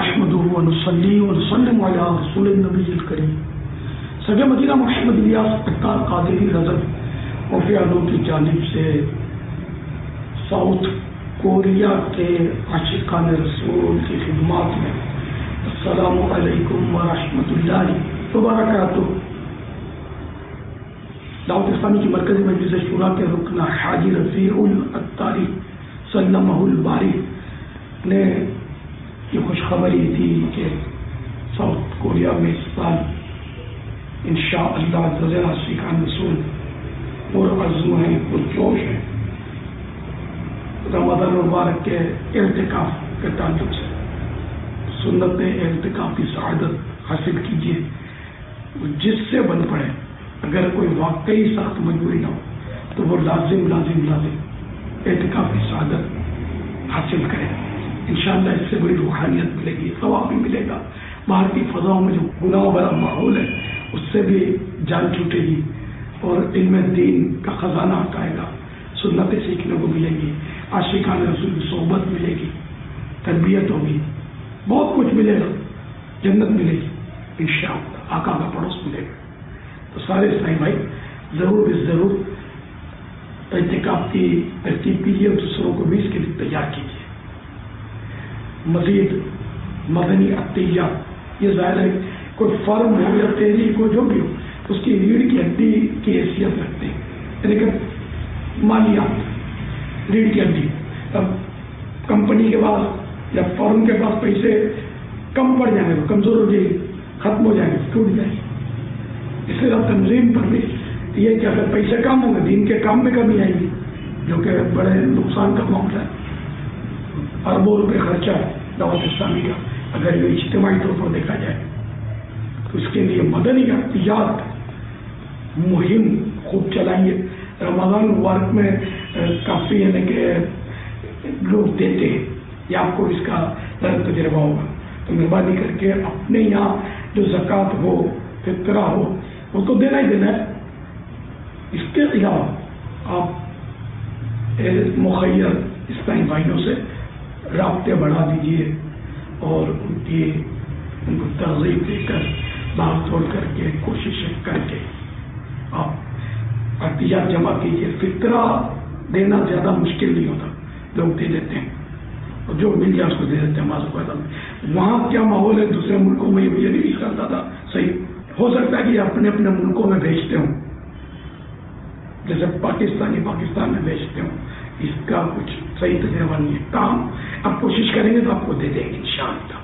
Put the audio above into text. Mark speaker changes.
Speaker 1: نحمده ونصلي ونسلم على رسول النبی الکریم سگ مدینہ محمد الیاس اختار قادری رضوی وفیالوں کی جانب سے ساؤتھ کوریا کے عاشقان رسول کی خدمات میں السلام علیکم ورحمۃ اللہ وبرکاتہ۔ دعوت اسلامی کی مرکزی مجلس شورا کے رکن حاجی رفیع العطاری سلمہ الباری نے یہ خوشخبری دی کہ ساؤتھ کوریا میں اس سال انشاءاللہ عاشقان رسول پرعزم ہیں، پرجوش ہیں۔ رمضان المبارک کے اعتکاف کے تعلق سے سنت اعتکاف کی سعادت حاصل کیجیے، جس سے بن پڑے۔ اگر کوئی واقعی سخت مجبوری نہ ہو تو وہ لازم اعتکاف کی سعادت حاصل کرے۔ انشاءاللہ اس سے بڑی روحانیت ملے گی، ثواب بھی ملے گا۔ باہر کی فضاؤں میں جو گناہ بھرا ماحول ہے اس سے بھی جان چھوٹے گی اور علم دین کا خزانہ آئے گا، سنتیں سیکھنے کو ملے گی، عاشقان رسول کی صحبت ملے گی، تربیت ہوگی، بہت کچھ ملے گا، جنت ملے گی انشاءاللہ، آقا کا پڑوس ملے گا۔ تو سارے اسلامی بھائی ضرور اعتکاف کی ترتیب کیجیے اور دوسروں کو بھی اس کے لیے تیار کیجیے۔ مزید مدنی عطیہ، یہ ظاہر ہے کوئی فرم ہو یا تیری کو جو بھی ہو اس کی ریڑھ کی ہڈی کی حیثیت رکھتے ہیں، یعنی کہ مالیات ریڑھ کی ہڈی۔ اب کمپنی کے پاس یا فرم کے پاس پیسے کم پڑ جائیں گے، کمزور ہو جائے گی، ختم ہو جائیں گے، ٹوٹ جائیں گے۔ اس لیے اب تنظیم پر بھی یہ کہ اگر پیسے کم ہوں گے دین کے کام میں کمی آئے گی، جو کہ بڑے نقصان کا معاملہ ہے۔ اربوں روپے خرچہ ہے دعوت اسلامی کا اگر یہ اجتماعی طور پر دیکھا جائے تو اس کے لیے مدنی عطیات مہم خوب چلائیے۔ رمضان مبارک میں کافی یعنی کہ لوگ دیتے ہیں، یا آپ کو اس کا تجربہ ہوگا، تو مہربانی کر کے اپنے یہاں جو زکوٰۃ ہو، فطرہ ہو، وہ تو دینا ہی دینا ہے۔ اس کے علاوہ آپ مخیر اسلامی بھائیوں سے رابطے بڑھا دیجیے اور ان کو ترغیب دے کر بات توڑ کر کے کوششیں کر کے آپ عطیات جمع کیجیے۔ فطرہ دینا زیادہ مشکل نہیں ہوتا، لوگ دے دیتے ہیں اور جو مل جائے اس کو دے دیتے ہیں۔ وہاں کیا ماحول ہے دوسرے ملکوں میں یہ نہیں کرتا تھا، صحیح ہو سکتا ہے کہ اپنے اپنے ملکوں میں بھیجتے ہوں، جیسے پاکستان میں بھیجتے ہوں، اس کا کچھ صحیح تجربہ نہیں ہے۔ کام آپ کوشش کریں گے تو آپ کو دے دیں گے انشاءاللہ۔